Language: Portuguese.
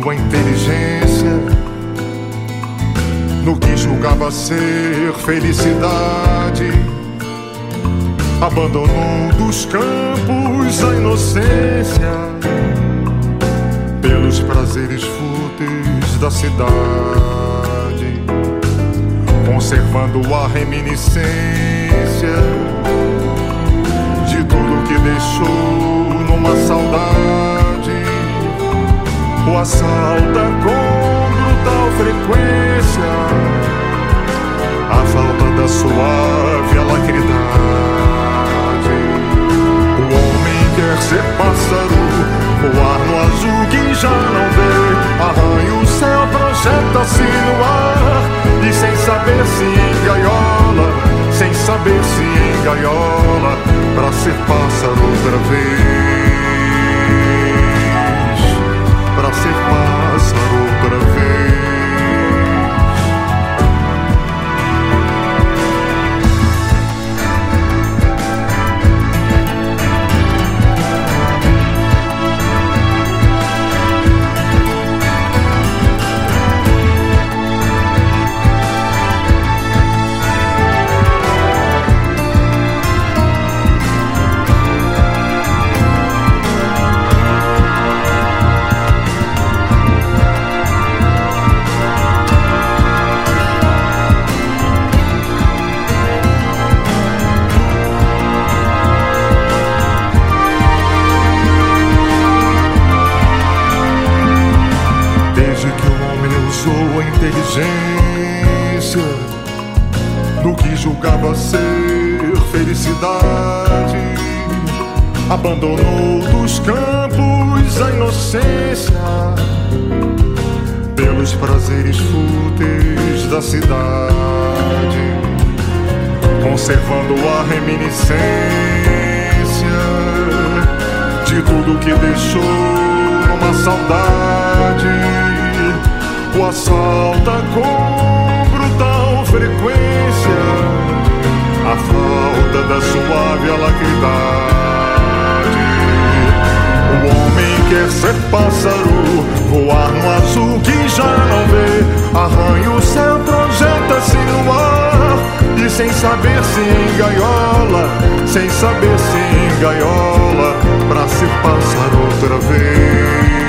sua inteligência no que julgava ser felicidade. Abandonou dos campos a inocência pelos prazeres fúteis da cidade, conservando a reminiscência de tudo que deixou numa saudade. O assalta com brutal frequência a falta da suave alacridade. O homem quer ser pássaro, voar no azul que já não vê. Arranha o céu, projeta-se no ar, e sem saber se engaiola, sem saber se engaiola, pra ser pássaro outra vez, pra ser pássaro outra vez. Usou a inteligência no que julgava ser felicidade. Abandonou dos campos a inocência pelos prazeres fúteis da cidade, conservando a reminiscência de tudo que deixou numa saudade. O assalta com brutal frequência a falta da suave alacridade. O homem quer ser pássaro, voar no azul que já não vê. Arranha o céu, projeta-se no ar, e sem saber se engaiola, sem saber se engaiola, pra ser pássaro outra vez.